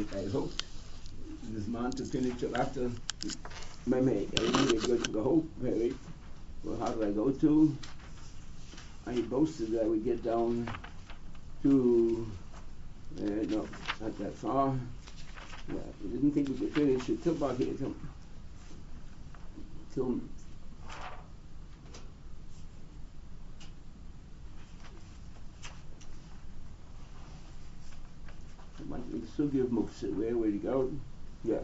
I hope this month to finish it after my mate. I really go to the whole period. Well, how do I go to? I boasted that I would get down to, no, not that far. Yeah, we didn't think we could finish it till about here, till Sugi of Muksa. Where would he go? Yeah.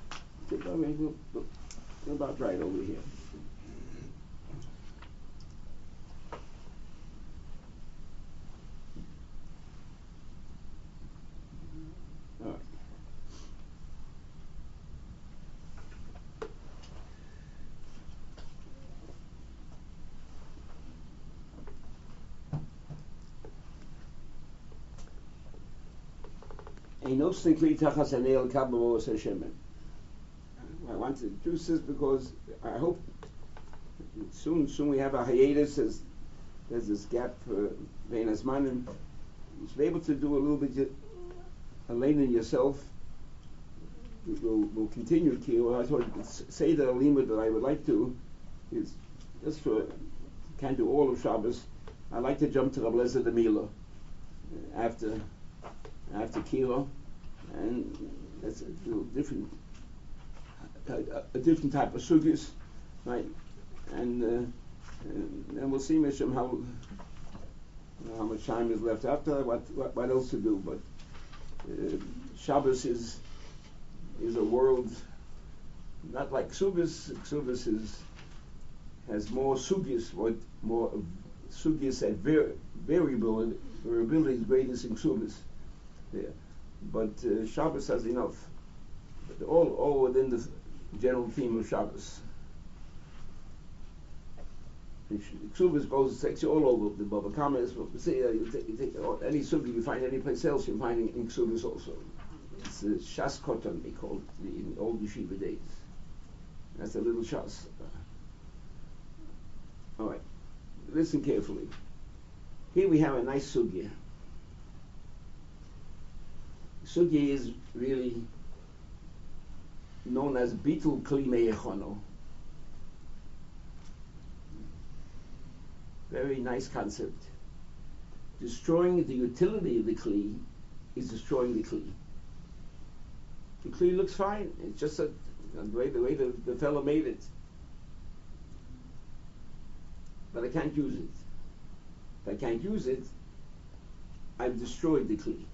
About right over here. All right. I want to do this because I hope soon we have a hiatus. There's this gap for Venas Manim. You should be able to do a little bit alone in yourself. We'll continue here. I thought say the limit that I would like to is just for can't do all of Shabbos. I like to jump to Rabbi Lezer de Mila after Kira, and that's a little different, a different type of sugis, right? And we'll see, Misham, how much time is left after. What else to do? But Shabbos is a world not like Ksubis. Ksubis has more sugis, more sugis at variability is greatest in Ksubis. Yeah. But Shabbos has enough. But all within the general theme of Shabbos. Ksubis takes you all over the Baba Kamas. You take any sugi you find any place else, you're finding in Ksubis also. It's the Shas Kotan, they call it in old yeshiva days. That's a little Shas. All right, listen carefully. Here we have a nice sugya. Sugya is really known as Bitul Kli Me'echono. Very nice concept. Destroying the utility of the Kli is destroying the Kli. The Kli looks fine. It's just the way the fellow made it. But I can't use it. If I can't use it, I've destroyed the Kli.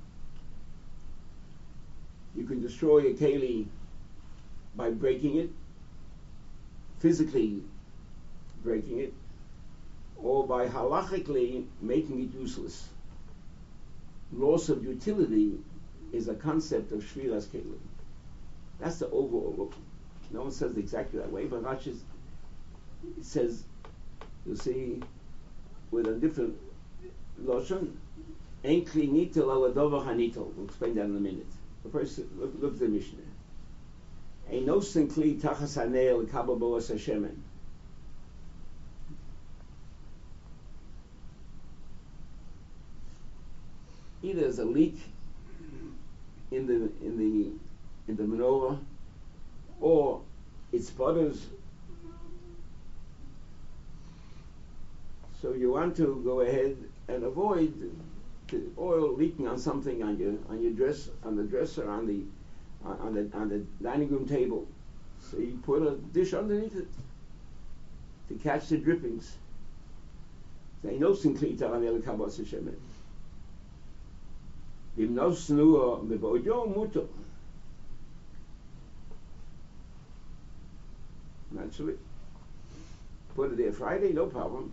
You can destroy a keli by breaking it, physically breaking it, or by halachically making it useless. Loss of utility is a concept of shviras keli. That's the overall look. No one says it exactly that way, but Rashi says, you'll see, with a different loshon, ein kli nitel ala dover hanitel. We'll explain that in a minute. But first, look at the Mishnah. Ein nosen kli tachas hanei l'kabel bo'as hashemen. Either there's a leak in the menorah, or it sputters. So you want to go ahead and avoid the oil leaking on something on your dress, on the dresser, on the dining room table. So you put a dish underneath it to catch the drippings. They know sinklita on the kabos hashemen. Im no snua mebojo muto. Naturally, put it there Friday, no problem.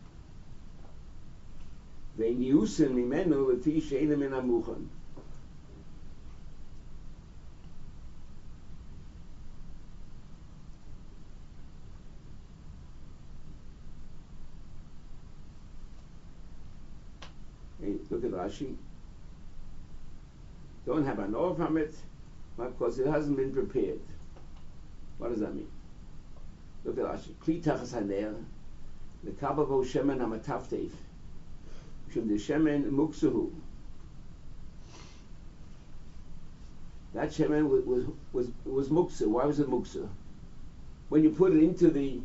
Vein yusin mimenu lefi she'enim min hamuchan. Hey, look at Rashi. Don't have an oil from it because it hasn't been prepared. What does that mean? Look at Rashi. Kli tachas haner lekabavo shemen hamatafteif. Shum de shemen muksuhu. That shemen was muksa. Why was it muksa? When you put it into the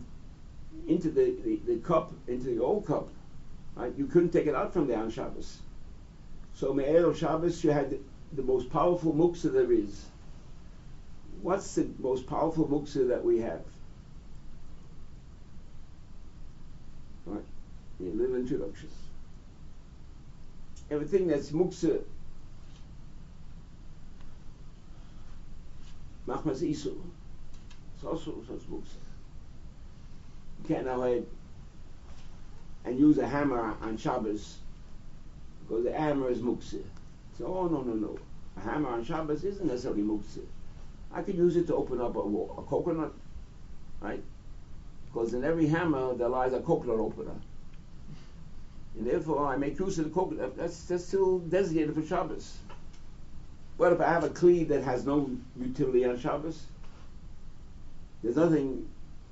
cup, into the old cup, right? You couldn't take it out from there on Shabbos. So Me'erev Shabbos, you had the most powerful muksa there is. What's the most powerful muksa that we have? Right? A little introduction. Everything that's muksa, machmas isu, it's also muksa. You can't go ahead and use a hammer on Shabbos because the hammer is muksa. So, oh no. A hammer on Shabbos isn't necessarily muksa. I could use it to open up a coconut, right? Because in every hammer there lies a coconut opener. And therefore I make use of the coconut. That's still designated for Shabbos. What if I have a kli that has no utility on Shabbos? There's nothing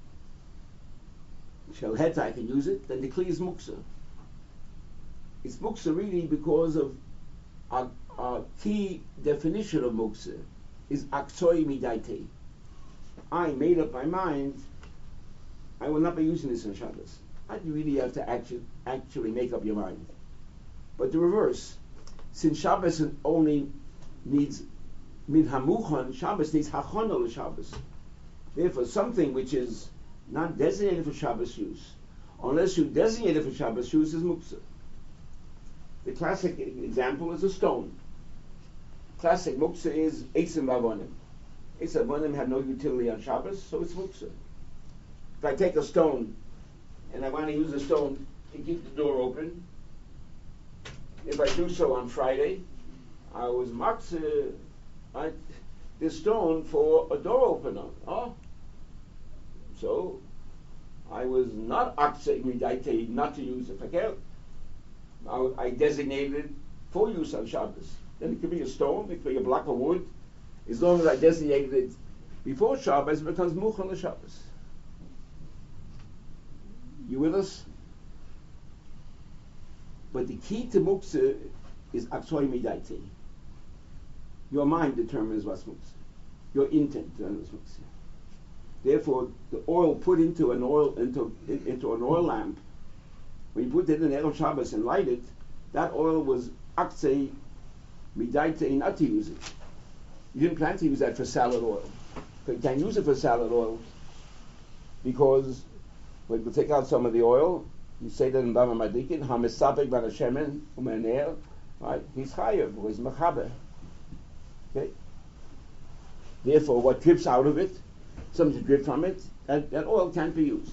shelhet I can use it, then the kli is muksa. It's muksa really because of our key definition of muksa is aktoi midaite. I made up my mind I will not be using this on Shabbos. I really have to actually make up your mind. But the reverse, since Shabbos only needs min hamuchan, Shabbos needs hachana l'Shabbos. Therefore, something which is not designated for Shabbos use, unless you designate it for Shabbos use, is muksa. The classic example is a stone. Classic muksa is eitzim vavonim. Eitzim vavonim have no utility on Shabbos, so it's muksa. If I take a stone and I want to use a stone to keep the door open, if I do so on Friday, I was maksa this stone for a door opener. Oh, so I was not aksa midaite not to use it. I designated it for use on Shabbos. Then it could be a stone, it could be a block of wood. As long as I designated it before Shabbos, it becomes muchal l'Shabbos. You with us? But the key to muksa is aksoi midaiti. Your mind determines what's muksa. Your intent determines what's muksa. Therefore, the oil put into an oil lamp, when you put it in Erev Shabbos and light it, that oil was aksei midaiti not to use it. You didn't plan to use that for salad oil. But you can't use it for salad oil because when you take out some of the oil, you say that in Bava Madikin, Hamisapek Bana Shemen Umener, right? He's chayav, he's mechaber. Okay? Therefore, what drips out of it, something to drip from it, that oil can't be used.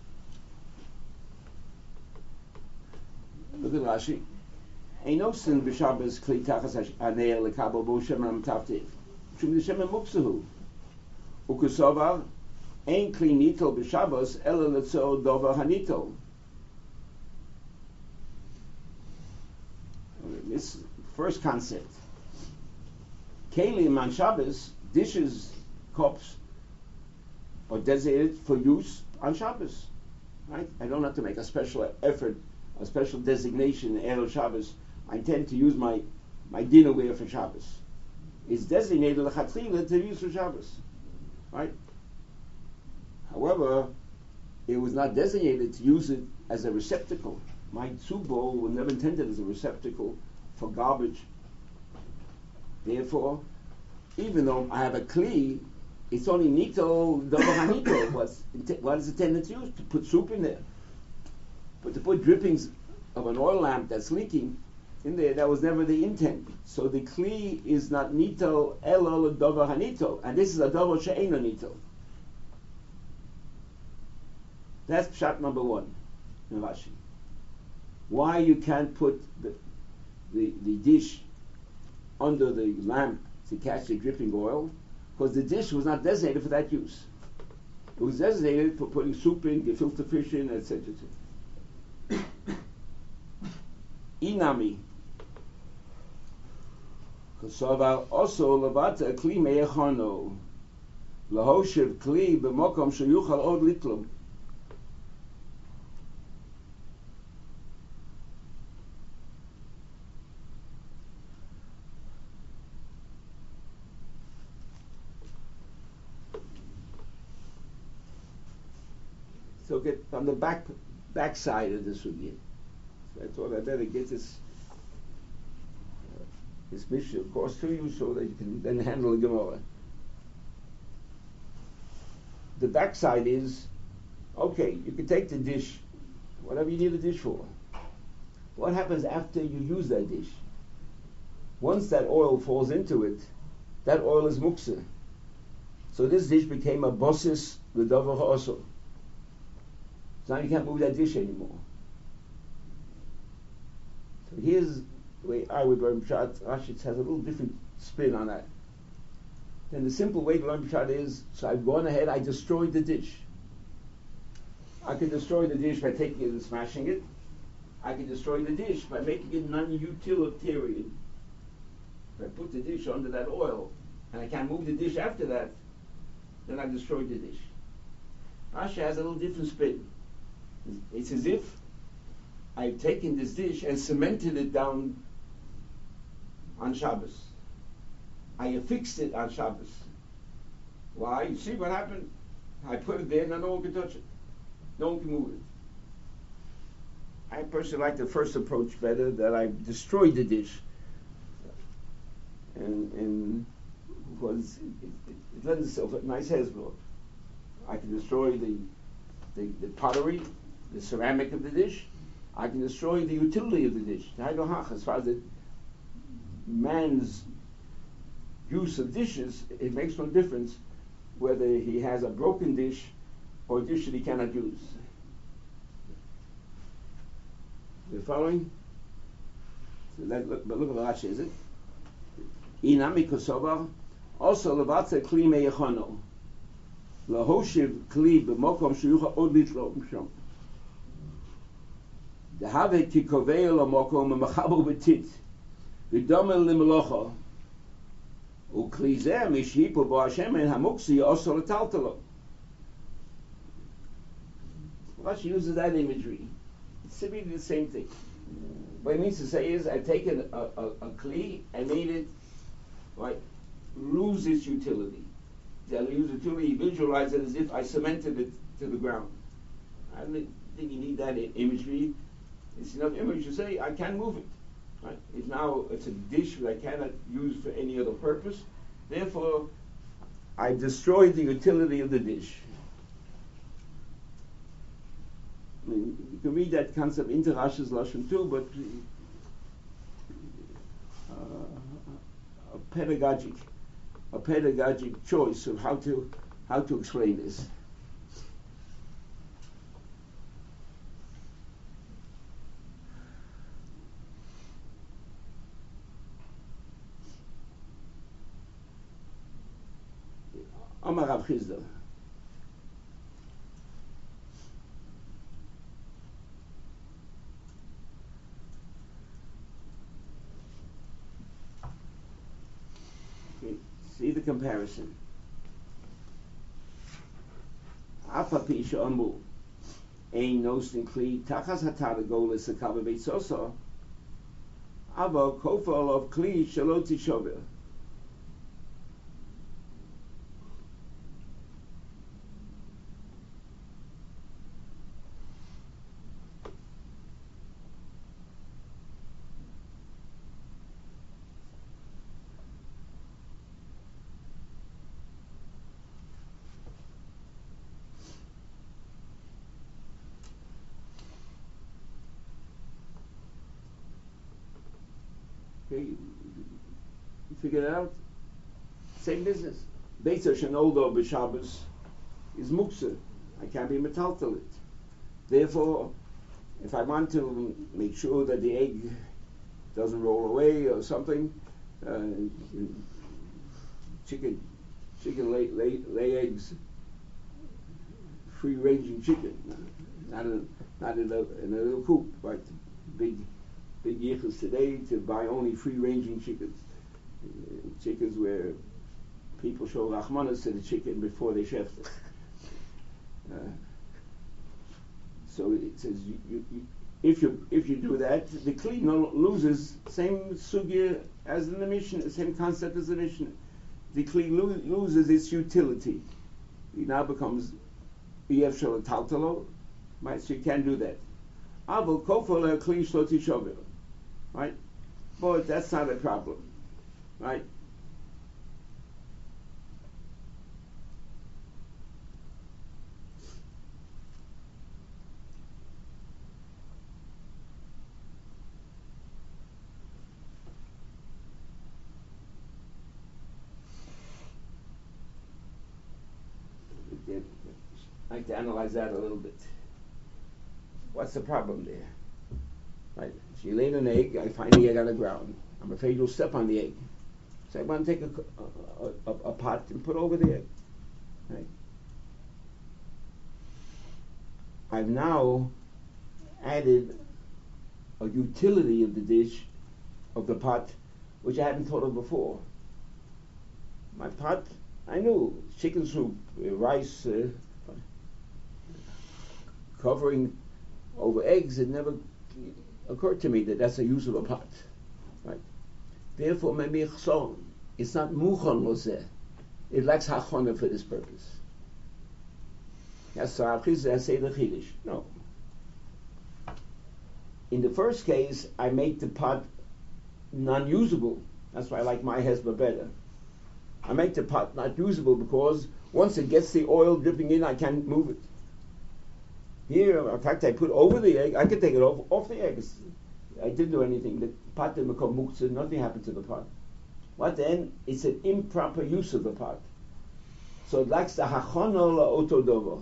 Look at Rashi. Einosin b'Shabbos kli tachas haneir lekabel bo shemen amtavtiv. Shum l'shemen muksahu. Ukusovar ein kli nitel b'Shabbos ela letzor dover hanitel. This first concept. Kelim on Shabbos, dishes, cups, are designated for use on Shabbos. Right? I don't have to make a special effort, a special designation in Erev Shabbos. I intend to use my dinnerware for Shabbos. It's designated l'chatchila to use for Shabbos. Right? However, it was not designated to use it as a receptacle. My soup bowl was never intended as a receptacle for garbage. Therefore, even though I have a kli, it's only nito, double hanito. What is intended to use? To put soup in there. But to put drippings of an oil lamp that's leaking in there, that was never the intent. So the kli is not nito, elo, double hanito. And this is a double she'ena nito. That's pshat number one in Rashi. Why you can't put the dish under the lamp to catch the dripping oil? Because the dish was not designated for that use. It was designated for putting soup in, gefilte fish in, etc. Inami. Kosovar also levata kli meyachano lahoshev kli b'mokom sheyuchal od litlum. So get on the back side of the sugya. So I thought I better get this Mishnah across to you so that you can then handle the Gemara. The backside is, okay, you can take the dish, whatever you need a dish for. What happens after you use that dish? Once that oil falls into it, that oil is muksa. So this dish became a bossis v'davar ha'asur. So now you can't move that dish anymore. So here's the way I would learn Pshat. Rashi has a little different spin on that. Then the simple way to learn Pshat is, so I've gone ahead, I destroyed the dish. I can destroy the dish by taking it and smashing it. I can destroy the dish by making it non-utilitarian. If I put the dish under that oil, and I can't move the dish after that, then I destroyed the dish. Rashi has a little different spin. It's as if I've taken this dish and cemented it down on Shabbos. I affixed it on Shabbos. Why? You see what happened? I put it there and no one can touch it. No one can move it. I personally like the first approach better, that I destroyed the dish. And because it lends itself a nice hezbollah. I can destroy the pottery, the ceramic of the dish. I can destroy the utility of the dish. As far as man's use of dishes, it makes no difference whether he has a broken dish or a dish that he cannot use. The following? But look at the Rashi, is it? Inami kosovar also levatze kli meyechono lahoshiv kli b'mokom sheyucha od litlo mshom dehave kikovei lamokom mechabo betit v'domel limlocha ukli zeh mishipu bo Hashem en hamuksi also letaltalo. Rashi uses that imagery. It's really the same thing. What it means to say is, I've taken a kli and made it lose its utility. The utility, visualize it as if I cemented it to the ground. I don't think you need that imagery. It's enough image to say I can't move it. Right? It's a dish that I cannot use for any other purpose. Therefore, I destroyed the utility of the dish. I mean, you can read that concept into Rashi's Lashon too, but a pedagogic choice of how to explain this. Amar Rav Chisda. See the comparison. Afapi she'amu ein nosin kli tachas hataragolis akava beitzoso ava kofal of kli shelo tishover. You figure it out. Same business. Beitzer shenoldo b'Shabbos is muksa. I can't be metaltal it. Therefore, if I want to make sure that the egg doesn't roll away or something, chicken lay eggs, free-ranging chicken, not in a little coop, right? Big yichus today to buy only free-ranging chickens. Chickens where people show rachmanas to the chicken before they chef it. So it says if you do that, the kli loses same sugya as in the Mishnah, same concept as the Mishnah. The kli loses its utility. It now becomes b'yev shel taltalo, right? So you can't do that. Avol kofol kli shloti shovir, right? But that's not a problem, right? I like to analyze that a little bit. What's the problem there? Right? She laid an egg. I find the egg on the ground. I'm afraid you'll step on the egg. So I want to take a pot and put over the egg. Right? I've now added a utility of the dish, of the pot, which I hadn't thought of before. My pot, I knew, chicken soup, rice, covering over eggs. It never occurred to me that that's a use of a pot, right? Therefore, maybe it's not muchon lozeh. It lacks hachona for this purpose. Yes, I say the chiddush. No. In the first case, I make the pot non-usable. That's why I like my hezbollah better. I make the pot not usable because once it gets the oil dripping in, I can't move it. Here, in fact, I put over the egg. I could take it off the eggs. I didn't do anything. The pot didn't become muktzah. Nothing happened to the pot. What then? It's an improper use of the pot. So it lacks the hachana la'otodovo.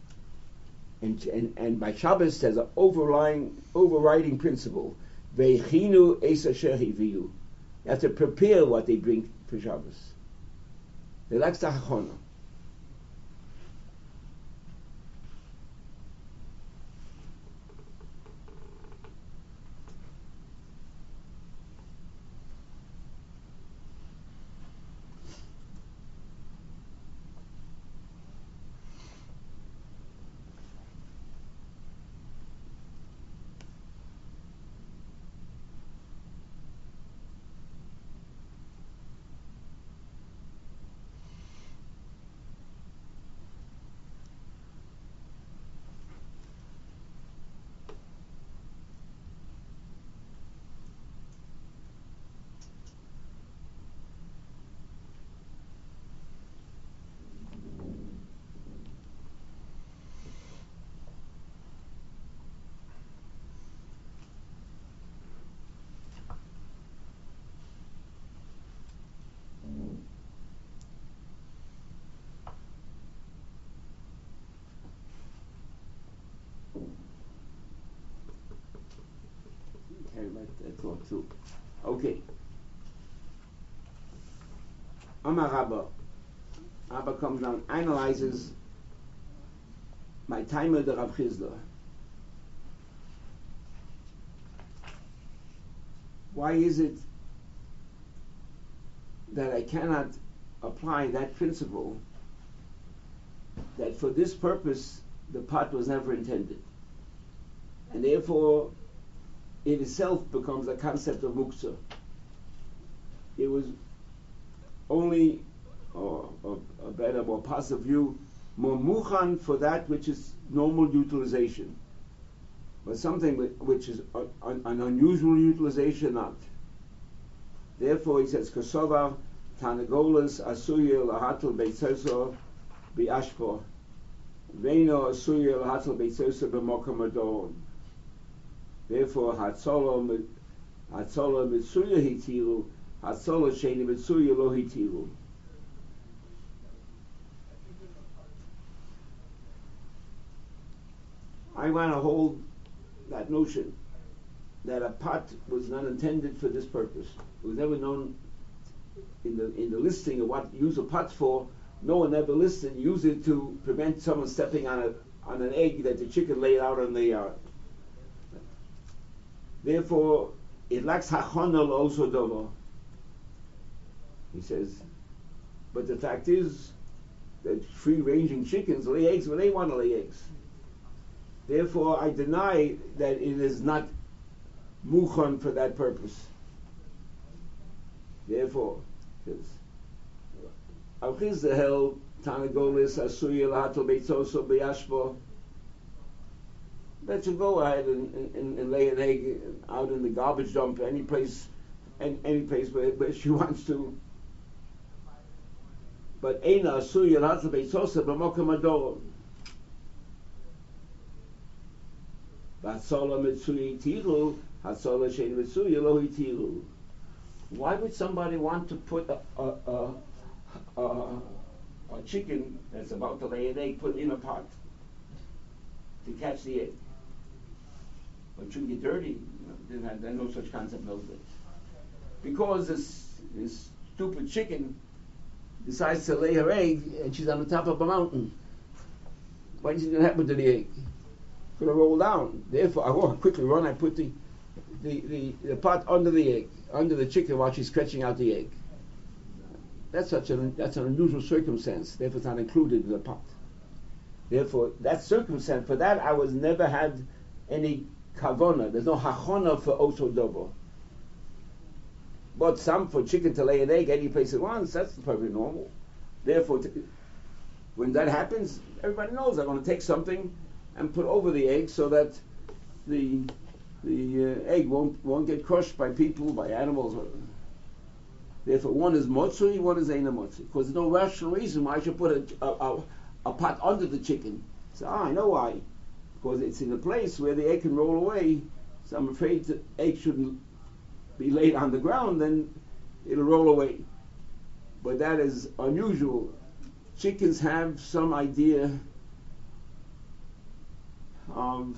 And by Shabbos there's an overriding principle. Veichinu es asher hiviu. You have to prepare what they bring for Shabbos. It lacks the hachana. Okay. Amar Rabba. Rabba comes down, analyzes my timer, the Rav Chizda. Why is it that I cannot apply that principle that for this purpose the pot was never intended, and therefore it itself becomes a concept of muktzah? It was only, or a better, more positive view, more mukhan for that which is normal utilization, but something which is an unusual utilization not. Therefore, he says, "Kosovar tanagolas asuya lahatel beitzoso biashpo, veino asuya lahatel beitzoso b'mokom adon." Therefore, hatzola mitzuya hitiru, hatzola sheni mitzuya lo hitiru. I want to hold that notion that a pot was not intended for this purpose. It was never known in the listing of what use a pot for. No one ever listed use it to prevent someone stepping on an egg that the chicken laid out on the yard. Therefore, it lacks hachonal also dovo. He says, but the fact is that free-ranging chickens lay eggs when they want to lay eggs. Therefore, I deny that it is not muchon for that purpose. Therefore, Al Chizda held Tanagolis Asuya Lahatel Beitzoso Beyashbo. let you go ahead and lay an egg out in the garbage dump, any place where she wants to. But Eina Asur Yelata Beitzosa B'Mokem Adorom. V'Hatzola Mitzui Tiru, Hatzola Shein Mitzui Elohi Tiru. Why would somebody want to put a chicken that's about to lay an egg, put it in a pot to catch the egg? But it shouldn't get dirty. There's no such concept in those days. Because this stupid chicken decides to lay her egg and she's on the top of a mountain. What is going to happen to the egg? It's going to roll down. Therefore, I want to quickly run. I put the pot under the egg, under the chicken while she's stretching out the egg. That's an unusual circumstance. Therefore, it's not included in the pot. Therefore, that circumstance, for that I was never had any kavona. There's no hachona for oto dobo. But some for chicken to lay an egg any place it wants, that's perfectly normal. Therefore, when that happens, everybody knows I'm going to take something and put over the egg so that the egg won't get crushed by people, by animals. Therefore, one is motzui, one is eina motzui. Because there's no rational reason why I should put a pot under the chicken. So I know why. Because it's in a place where the egg can roll away. So I'm afraid the egg shouldn't be laid on the ground, then it'll roll away. But that is unusual. Chickens have some idea of,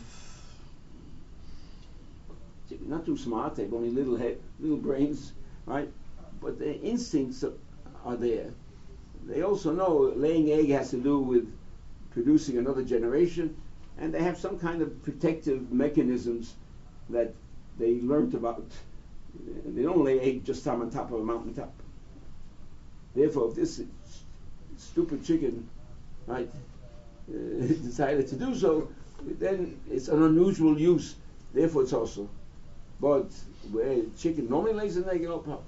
not too smart, they have only little brains, right? But their instincts are there. They also know laying egg has to do with producing another generation, and they have some kind of protective mechanisms that they learned about. They don't lay egg just on top of a mountaintop. Therefore, if this stupid chicken, right, decided to do so, then it's an unusual use. Therefore, it's also. But where chicken normally lays an egg, no problem.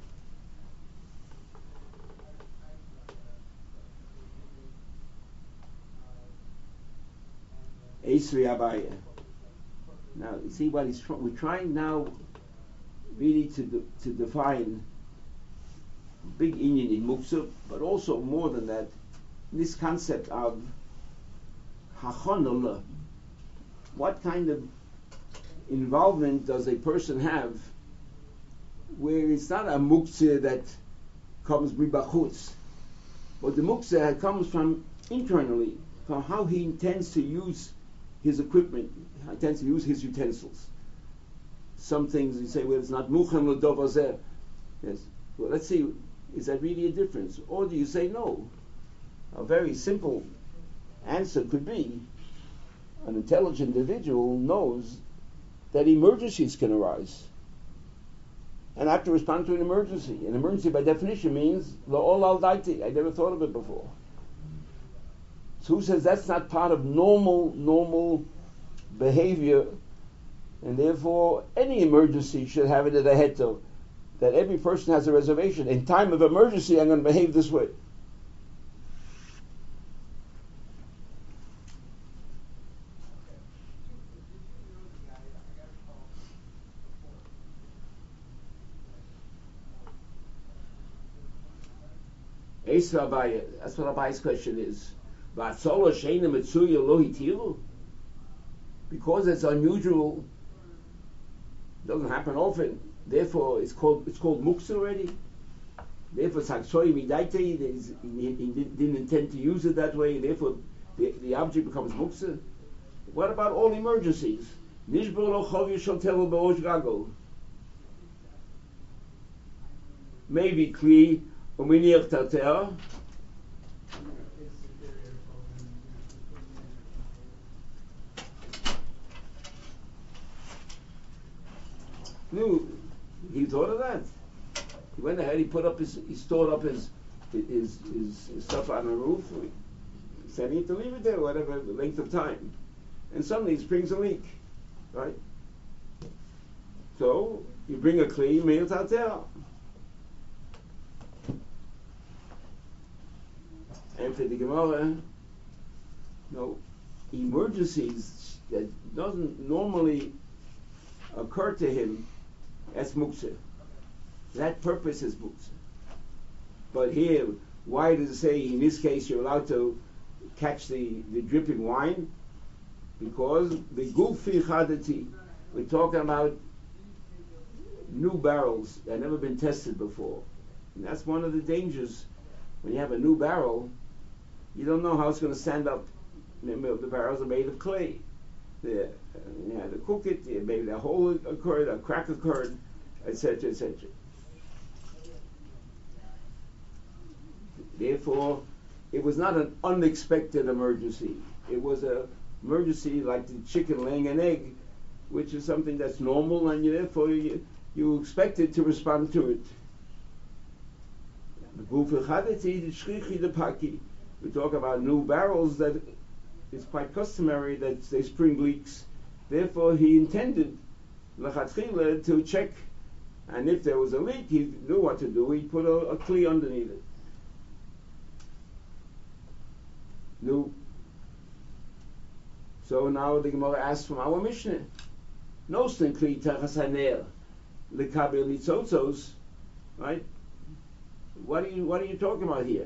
Esri Abaya. Now, you see what we're trying now really to define big inyan in Muktzah, but also more than that, this concept of hachonah. What kind of involvement does a person have where it's not a Muktzah that comes mibachutz, but the Muktzah comes from internally, from how he intends to use his equipment, intends to use his utensils. Some things you say, well, it's not muchan l'dov. Yes. Well, let's see, is that really a difference? Or do you say no? A very simple answer could be, an intelligent individual knows that emergencies can arise. And I have to respond to an emergency. An emergency by definition means la'ol al daiti. I never thought of it before. So who says that's not part of normal behavior, and therefore any emergency should have it at a heter, that every person has a reservation. In time of emergency, I'm going to behave this way. That's what Abaya's question is. Because it's unusual, doesn't happen often. Therefore, it's called muktzah already. Therefore, saksoy midaite. He didn't intend to use it that way. Therefore, the object becomes muktzah. What about all emergencies? Nishbo lo chav yishal telo be'osh gago. Maybe kli uminiach tater. No, he thought of that. He went ahead. He stored up his stuff on the roof. He said he had to leave it there, whatever the length of time, and suddenly it springs a leak, right? So you bring a kli meil tater, and for the Gemara, no, emergencies that doesn't normally occur to him as muktzah. That purpose is muktzah. But here, why does it say in this case you're allowed to catch the dripping wine? Because the gufi chadati, we're talking about new barrels that have never been tested before. And that's one of the dangers. When you have a new barrel, you don't know how it's going to stand up. Remember, the barrels are made of clay. You had to cook it, maybe a hole occurred, a crack occurred, etc., etc. Therefore, it was not an unexpected emergency. It was an emergency like the chicken laying an egg, which is something that's normal, and therefore you expected to respond to it. We talk about new barrels that it's quite customary that they spring leaks. Therefore, he intended l'chatchila to check, and if there was a leak, he knew what to do. He put a kli underneath it. New. So now the Gemara asks from our Mishnah, Nostin kli tachas haner lekabel nitzotzos, right? What are you talking about here?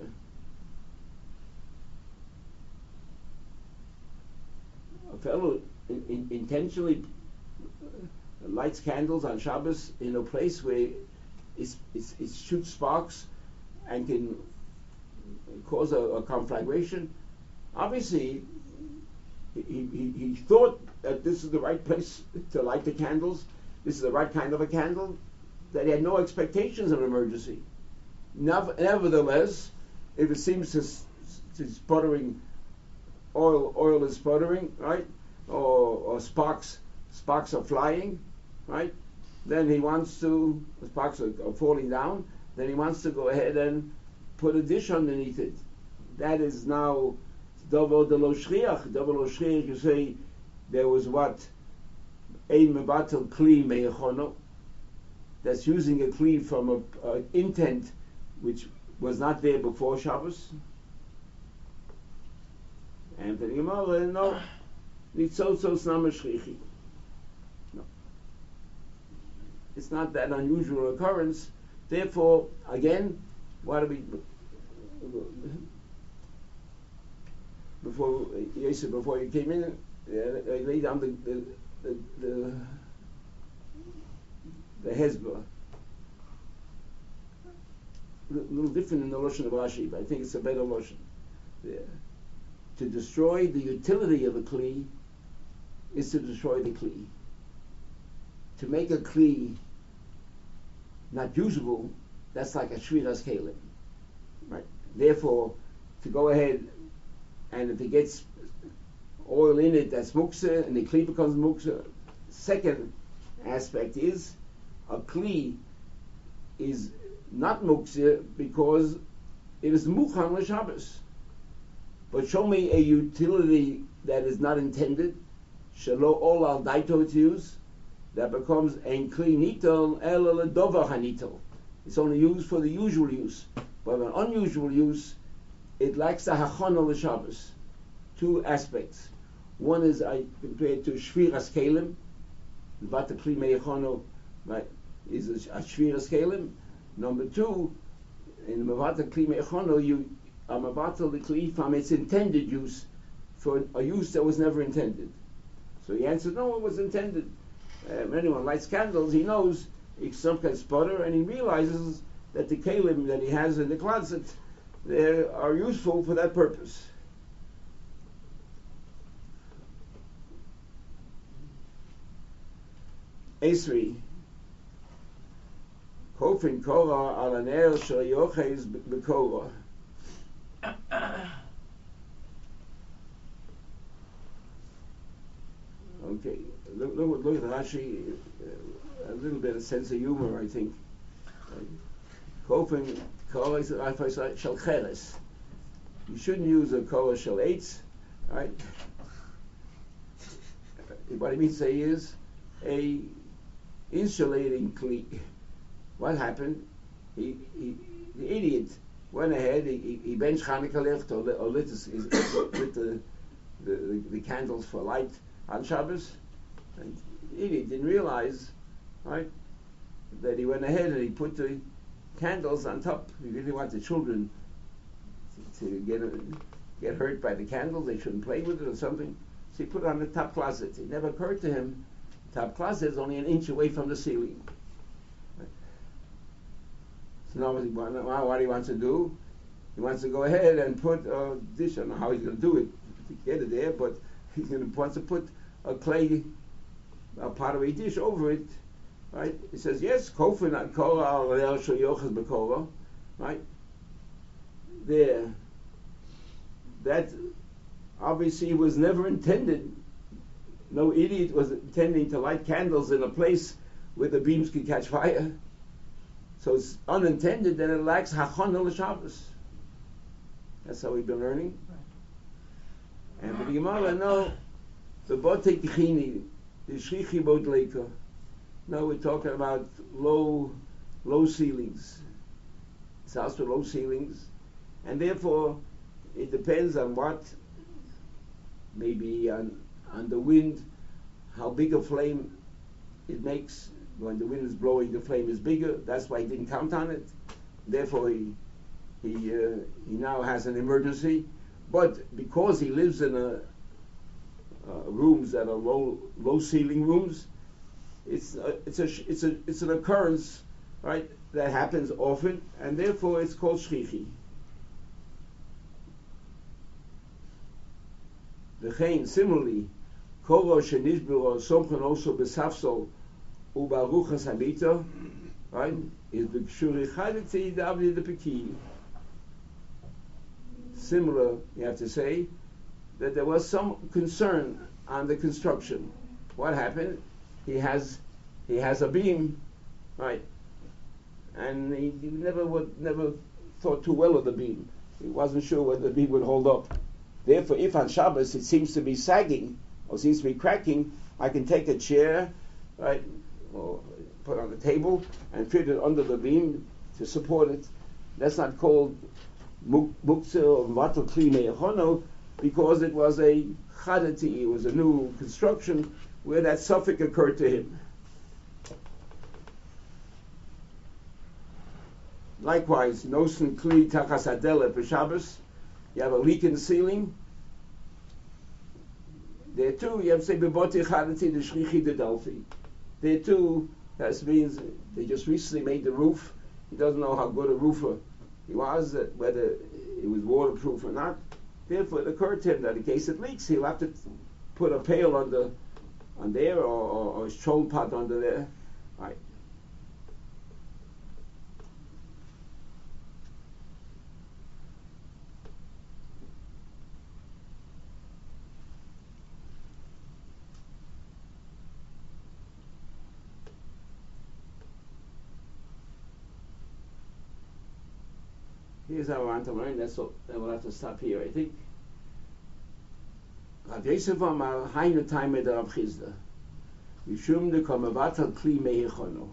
A fellow intentionally lights candles on Shabbos in a place where it shoots sparks and can cause a conflagration. Obviously, he thought that this is the right place to light the candles. This is the right kind of a candle. That he had no expectations of emergency. Nevertheless, if it seems to sputtering, oil is sputtering, right? Or sparks are flying, right? Then he wants to, the sparks are falling down, then he wants to go ahead and put a dish underneath it. That is now double the lo shriach. Double lo shriach, you say there was what? Ein mebatel kli meyechono. That's using a kli from an intent which was not there before Shabbos. And the Gemara, no, nitzotzos nama shrichi. No, it's not that unusual occurrence. Therefore, again, what do we? Before you came in, I laid down the hezbollah. A little different in the Lashon of Rashi, but I think it's a better Lashon. Yeah. To destroy the utility of a Kli is to destroy the Kli. To make a Kli not usable, that's like a Shviras Kalim. Right? Therefore, to go ahead and if it gets oil in it, that's muktzah, and the Kli becomes muktzah. Second aspect is, a Kli is not muktzah because it is mukhan l'Shabbos. But show me a utility that is not intended, shelo ol al daito to use, that becomes ein kli nitel el ledova hanitel. It's only used for the usual use. But an unusual use, it lacks the hachana l'Shabbos. Two aspects. One is I compared to shviras kelim, but the kli meyechono, right, is a shviras kelim. Number two, in Mavata Kli Me'echono, you are Mavata the Kli from its intended use for a use that was never intended. So he answered, no, it was intended. When anyone lights candles, he knows it's some kind of sputter, and he realizes that the kelim that he has in the closet, they are useful for that purpose. Esri. Kofin Korah al aner shel yoches b'Korah. Okay, look at Rashi. A little bit of sense of humor, I think. Kofin Korah is shel cheres. You shouldn't use a Korah shel eitz, right? What I mean to say is a insulating kli. What happened? The idiot went ahead. He benched Chanukah licht or lit the candles for light on Shabbos, and he didn't realize, right, that he went ahead and he put the candles on top. He didn't want the children to get hurt by the candles. They shouldn't play with it or something. So he put it on the top closet. It never occurred to him, top closet is only an inch away from the ceiling. Right. So now what he wants to do, he wants to go ahead and put a dish. I don't know how he's going to do it to get it there, but he's going to want to put a pottery dish over it. Right? He says, yes, kofin al kol al re'el shel yochel b'koro. Right? There. That obviously was never intended. No idiot was intending to light candles in a place where the beams could catch fire. So it's unintended, and it lacks hachana l'Shabbos. That's how we've been learning. And for the Gemara, no, the botek tichini, the shrichi bodleika. No, we're talking about low ceilings. It's also low ceilings, and therefore it depends on what, maybe on the wind, how big a flame it makes. When the wind is blowing, the flame is bigger. That's why he didn't count on it. Therefore, he now has an emergency. But because he lives in rooms that are low ceiling rooms, it's an occurrence, right, that happens often, and therefore it's called shchichi. Similarly, koro shenishbur somchen also besafsol ubaruchas hamita, right, is b'kshuri chalitzi davli the peki. Similar, you have to say that there was some concern on the construction. What happened? He has a beam, right, and he never thought too well of the beam. He wasn't sure whether the beam would hold up. Therefore, if on Shabbos it seems to be sagging or seems to be cracking, I can take a chair, right, or put it on the table and fit it under the beam to support it. That's not called muktzah or matal kli me'echono, because it was a chadati, it was a new construction where that suffix occurred to him. Likewise, nosen kli tachas adela b'Shabbos, you have a leak in the ceiling. There too, you have to say b'boti chadati the shrichi de delphi. There too, that means they just recently made the roof. He doesn't know how good a roofer he was, whether it was waterproof or not. Therefore, it occurred to him that in case it leaks, he'll have to put a pail on there or a shol pot under there. Right. Here's how I want to learn. That's all. Then we'll have to stop here, I think. Rav Yosef Amar Hainu Taimei de Rav Chizda Yishum de Kamavatal Kli Meichono.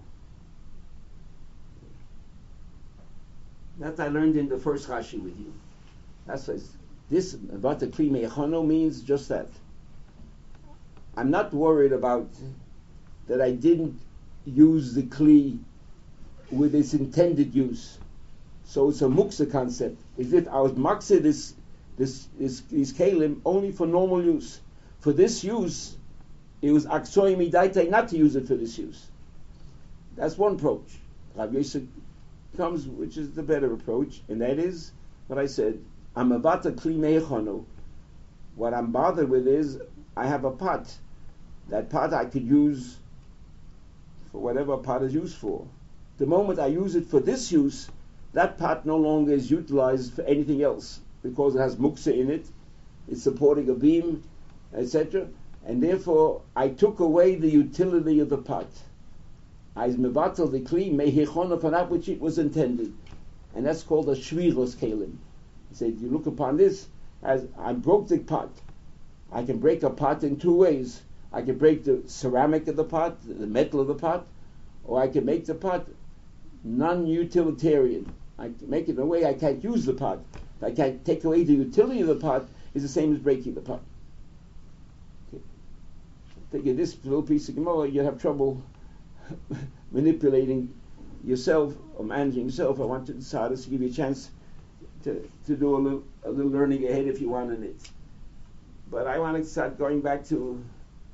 That I learned in the first Rashi with you. That's what this Vatal Kli Meichono means. Just that. I'm not worried about that I didn't use the Kli with its intended use. So it's a muksa concept. Is it I was maksa this kalim only for normal use. For this use, it was aksoy midaitai not to use it for this use. That's one approach. Rav Yosef comes, which is the better approach, and that is what I said. I'm avata kli meichono. What I'm bothered with is I have a pot. That pot I could use for whatever a pot is used for. The moment I use it for this use, that pot no longer is utilized for anything else because it has muksa in it, it's supporting a beam, etc. And therefore, I took away the utility of the pot. I mevatel the kli meichon upon that which it was intended, and that's called a shviros kalim. He said, you look upon this as I broke the pot. I can break a pot in two ways. I can break the ceramic of the pot, the metal of the pot, or I can make the pot non-utilitarian. I can make it in a way I can't use the pot. If I can't take away the utility of the pot, is the same as breaking the pot. Okay. take this little piece of Gemara, you'd have trouble manipulating yourself or managing yourself. I want to decide to give you a chance to do a little learning ahead if you wanted it. But I want to start going back to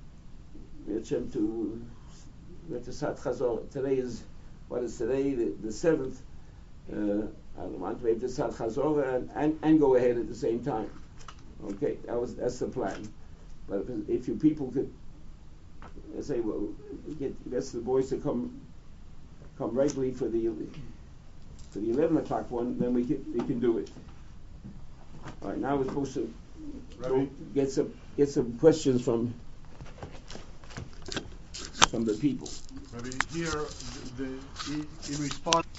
Sat Chazor. Today is, what is today? The 7th. I want to wait to Sat Chazor and go ahead at the same time. Okay, that's the plan. But if you people could say, well, get the boys to come regularly for the 11 o'clock one, then we can do it. All right, now we're supposed to get some questions from the people. Rabbi, here in response